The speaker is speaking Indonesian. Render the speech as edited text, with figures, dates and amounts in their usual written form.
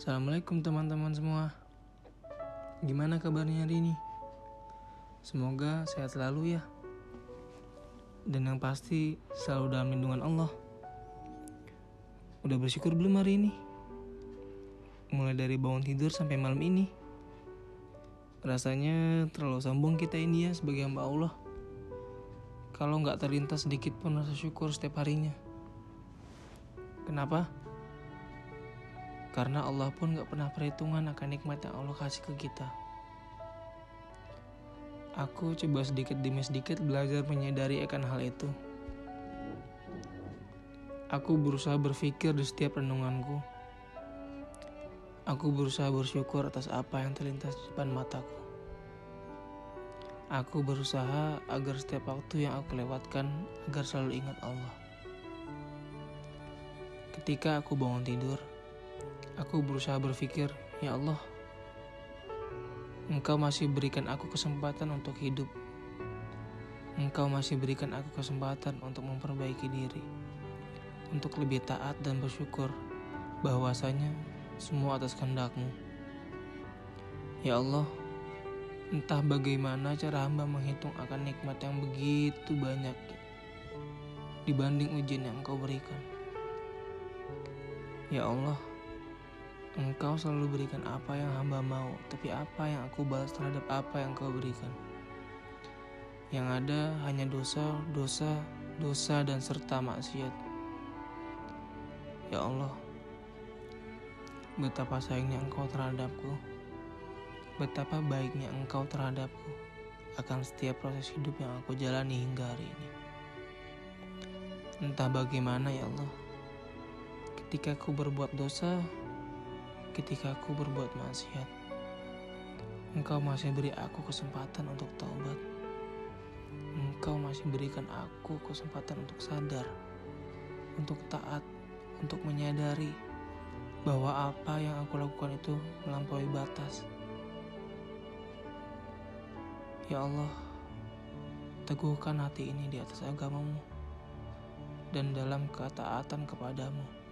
Assalamualaikum teman-teman semua. Gimana kabarnya hari ini? Semoga sehat selalu ya. Dan yang pasti selalu dalam lindungan Allah. Udah bersyukur belum hari ini? Mulai dari bangun tidur sampai malam ini. Rasanya terlalu sombong kita ini ya sebagai hamba Allah. Kalau gak terlintas sedikit pun rasa syukur setiap harinya. Kenapa? Karena Allah pun gak pernah perhitungan akan nikmat yang Allah kasih ke kita. Aku coba sedikit demi sedikit belajar menyadari akan hal itu. Aku berusaha berpikir di setiap renunganku. Aku berusaha bersyukur atas apa yang terlintas di depan mataku. Aku berusaha agar setiap waktu yang aku lewatkan agar selalu ingat Allah. Ketika aku bangun tidur, aku berusaha berpikir, ya Allah, Engkau masih berikan aku kesempatan untuk hidup. Engkau masih berikan aku kesempatan untuk memperbaiki diri, untuk lebih taat dan bersyukur bahwasanya semua atas kehendak-Mu. Ya Allah, entah bagaimana cara hamba menghitung akan nikmat yang begitu banyak dibanding ujian yang Engkau berikan. Ya Allah, Engkau selalu berikan apa yang hamba mau, tapi apa yang aku balas terhadap apa yang Kau berikan? Yang ada hanya dosa, dan serta maksiat. Ya Allah, betapa sayangnya Engkau terhadapku, betapa baiknya Engkau terhadapku akan setiap proses hidup yang aku jalani hingga hari ini. Entah bagaimana ya Allah, ketika aku berbuat dosa, ketika aku berbuat maksiat, Engkau masih beri aku kesempatan untuk taubat. Engkau masih berikan aku kesempatan untuk sadar, untuk taat, untuk menyadari bahwa apa yang aku lakukan itu melampaui batas. Ya Allah, teguhkan hati ini di atas agama-Mu dan dalam ketaatan kepadamu.